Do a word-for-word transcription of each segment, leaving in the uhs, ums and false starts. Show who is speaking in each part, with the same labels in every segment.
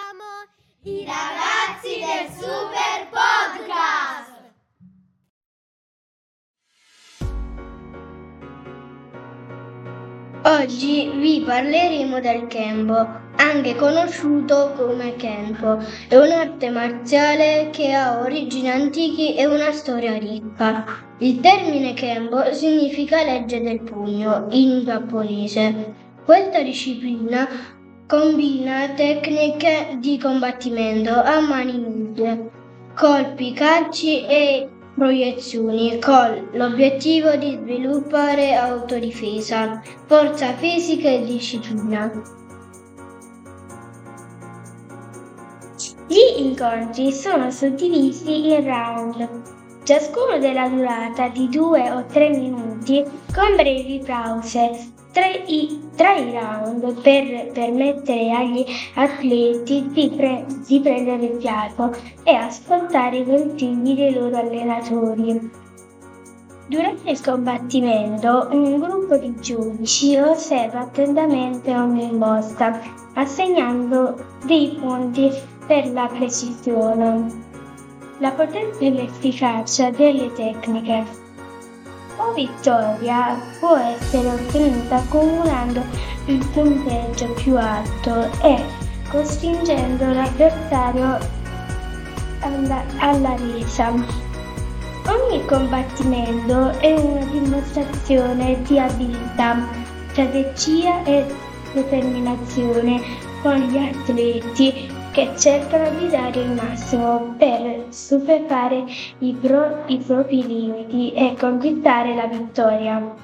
Speaker 1: Siamo i ragazzi del Super Podcast!
Speaker 2: Oggi vi parleremo del Kenpo, anche conosciuto come Kenpo. È un'arte marziale che ha origini antiche e una storia ricca. Il termine Kenpo significa legge del pugno in giapponese. Questa disciplina combina tecniche di combattimento a mani nude, colpi, calci e proiezioni, con l'obiettivo di sviluppare autodifesa, forza fisica e disciplina.
Speaker 3: Gli incontri sono suddivisi in round, ciascuno della durata di due o tre minuti, con brevi pause tra i, tra i round per permettere agli atleti di, pre, di prendere fiato e ascoltare i consigli dei loro allenatori. Durante il combattimento, un gruppo di giudici osserva attentamente ogni mossa, assegnando dei punti per la precisione, la potenza e l'efficacia delle tecniche. La vittoria può essere ottenuta accumulando il punteggio più alto e costringendo l'avversario alla, alla resa. Ogni combattimento è una dimostrazione di abilità, strategia e determinazione con gli atleti che cercano di dare il massimo per superare i, pro, i propri limiti e conquistare la vittoria.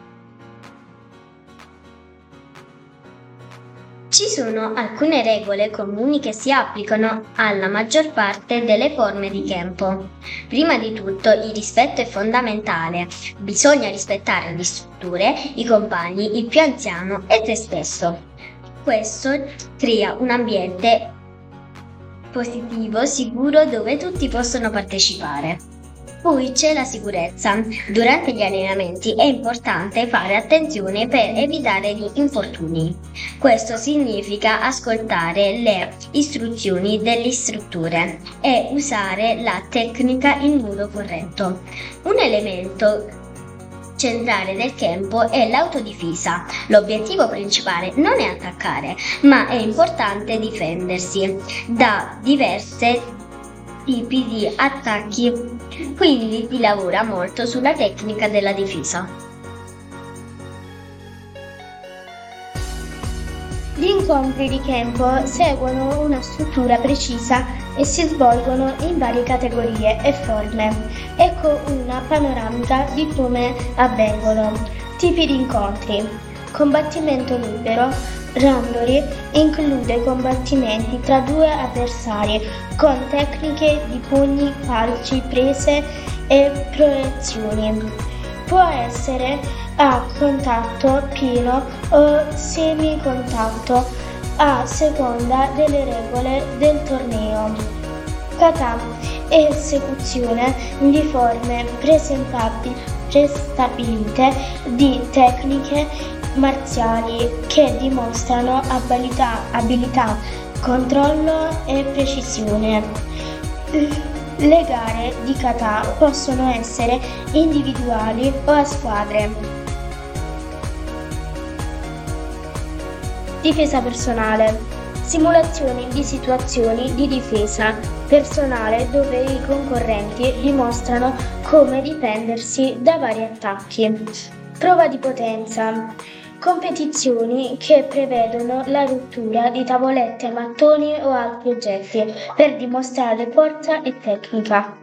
Speaker 4: Ci sono alcune regole comuni che si applicano alla maggior parte delle forme di Kenpo. Prima di tutto, il rispetto è fondamentale. Bisogna rispettare le strutture, i compagni, il più anziano e te stesso. Questo crea un ambiente positivo, sicuro, dove tutti possono partecipare. Poi c'è la sicurezza. Durante gli allenamenti è importante fare attenzione per evitare gli infortuni. Questo significa ascoltare le istruzioni dell'istruttore e usare la tecnica in modo corretto. Un elemento centrale del Kenpo è l'autodifesa. L'obiettivo principale non è attaccare, ma è importante difendersi da diversi tipi di attacchi, quindi si lavora molto sulla tecnica della difesa.
Speaker 3: Gli incontri di Kenpo seguono una struttura precisa e si svolgono in varie categorie e forme. Ecco una panoramica di come avvengono. Tipi di incontri. Combattimento libero. Randori include combattimenti tra due avversari con tecniche di pugni, calci, prese e proiezioni. Può essere a contatto pieno o semicontatto a seconda delle regole del torneo. Kata, esecuzione di forme presentati, prestabilite di tecniche marziali che dimostrano abilità, abilità, controllo e precisione. Le gare di kata possono essere individuali o a squadre. Difesa personale. Simulazioni di situazioni di difesa personale dove i concorrenti dimostrano come difendersi da vari attacchi. Prova di potenza. Competizioni che prevedono la rottura di tavolette, mattoni o altri oggetti per dimostrare forza e tecnica.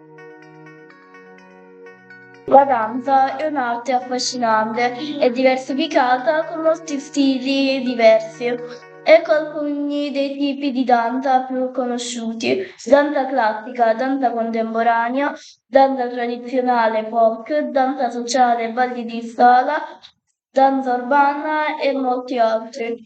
Speaker 3: La danza è un'arte affascinante e diversificata con molti stili diversi. Ecco alcuni dei tipi di danza più conosciuti: danza classica, danza contemporanea, danza tradizionale folk, danza sociale, balli di sala, danza urbana e molti altri.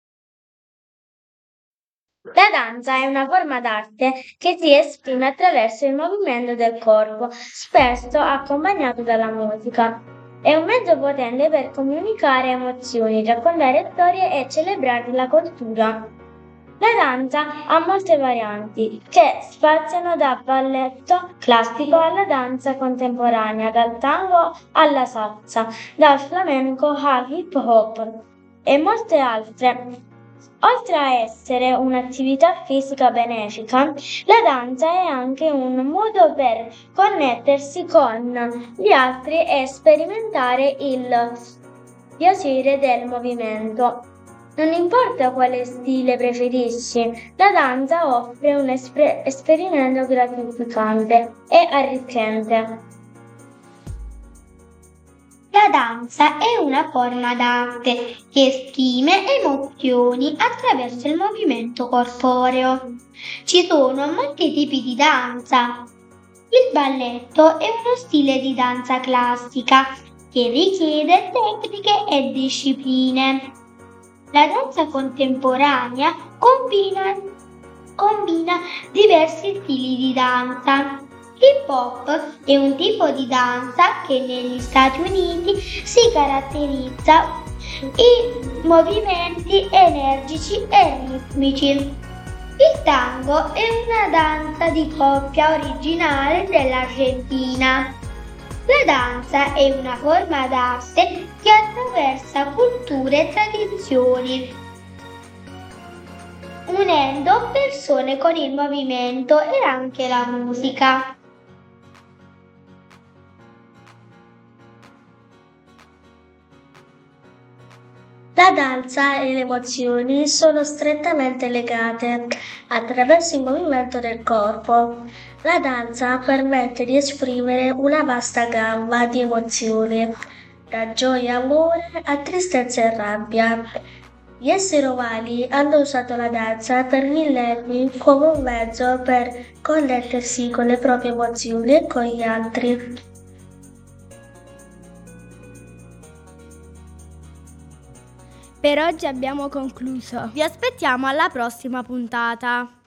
Speaker 3: La danza è una forma d'arte che si esprime attraverso il movimento del corpo, spesso accompagnato dalla musica. È un mezzo potente per comunicare emozioni, raccontare storie e celebrare la cultura. La danza ha molte varianti che spaziano da balletto classico alla danza contemporanea, dal tango alla salsa, dal flamenco all'hip hop e molte altre. Oltre a essere un'attività fisica benefica, la danza è anche un modo per connettersi con gli altri e sperimentare il piacere del movimento. Non importa quale stile preferisci, la danza offre un esper- esperimento gratificante e arricchente.
Speaker 2: La danza è una forma d'arte che esprime emozioni attraverso il movimento corporeo. Ci sono molti tipi di danza. Il balletto è uno stile di danza classica che richiede tecniche e discipline. La danza contemporanea combina, combina diversi stili di danza. L'hip hop è un tipo di danza che negli Stati Uniti si caratterizza i movimenti energici e ritmici. Il tango è una danza di coppia originale dell'Argentina. La danza è una forma d'arte che attraversa culture e tradizioni, unendo persone con il movimento e anche la musica.
Speaker 5: La danza e le emozioni sono strettamente legate attraverso il movimento del corpo. La danza permette di esprimere una vasta gamma di emozioni, da gioia e amore a tristezza e rabbia. Gli esseri umani hanno usato la danza per millenni come un mezzo per connettersi con le proprie emozioni e con gli altri.
Speaker 6: Per oggi abbiamo concluso. Vi aspettiamo alla prossima puntata.